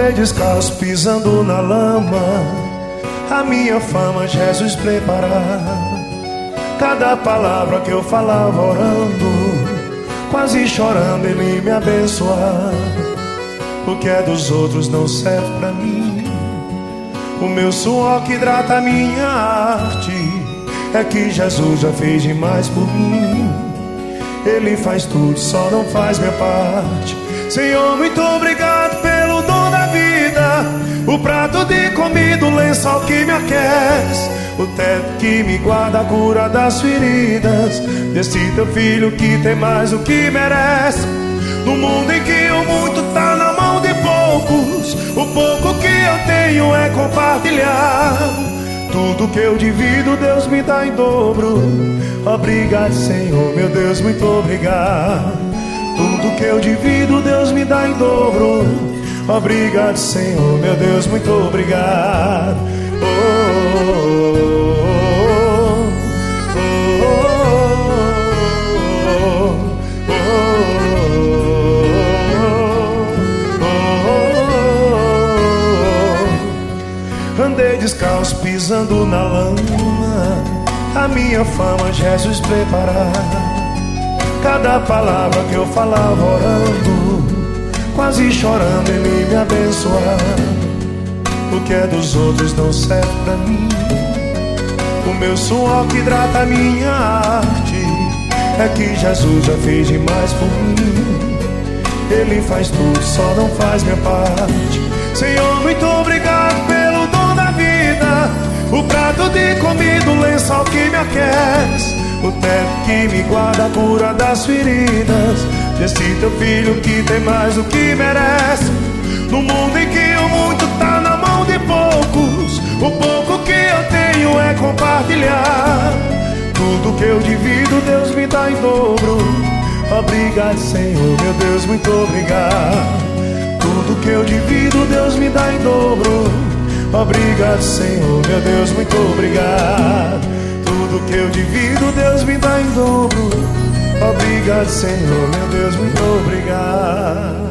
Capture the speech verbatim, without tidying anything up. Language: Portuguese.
Andei descalço pisando na lama, a minha fama Jesus preparar. Cada palavra que eu falava orando, quase chorando Ele me abençoar. O que é dos outros não serve pra mim, o meu suor que hidrata a minha arte é que Jesus já fez demais por mim. Ele faz tudo, só não faz minha parte. Senhor, muito obrigado pelo dom da vida, o prato de comida, o lençol que me aquece, o teto que me guarda, a cura das feridas desse teu filho que tem mais do que merece. No mundo em que o muito tá na mão de poucos, o pouco que eu tenho é compartilhar. Tudo que eu divido Deus me dá em dobro. Obrigado, Senhor, meu Deus, muito obrigado. Tudo que eu divido Deus me dá em dobro. Obrigado, Senhor, meu Deus, muito obrigado. Oh, oh, oh, oh, oh. Andei descalço pisando na lama, a minha fama Jesus preparar. Cada palavra que eu falava orando, quase chorando Ele me abençoar. O que é dos outros não serve pra mim, o meu suor que hidrata a minha arte é que Jesus já fez demais por mim. Ele faz tudo, só não faz minha parte. Senhor, muito obrigado pelo dom da vida, o prato de comida, o lençol que me aquece, o teto que me guarda, a cura das feridas desse teu filho que tem mais do que merece. No mundo em que o muito tá na mão de poucos, o pouco que eu tenho é compartilhar. Tudo que eu divido Deus me dá em dobro. Obrigado, Senhor, meu Deus, muito obrigado. Tudo que eu divido Deus me dá em dobro. Obrigado, Senhor, meu Deus, muito obrigado. Tudo que eu divido Deus me dá em dobro. Obrigado, Senhor, meu Deus, muito obrigado.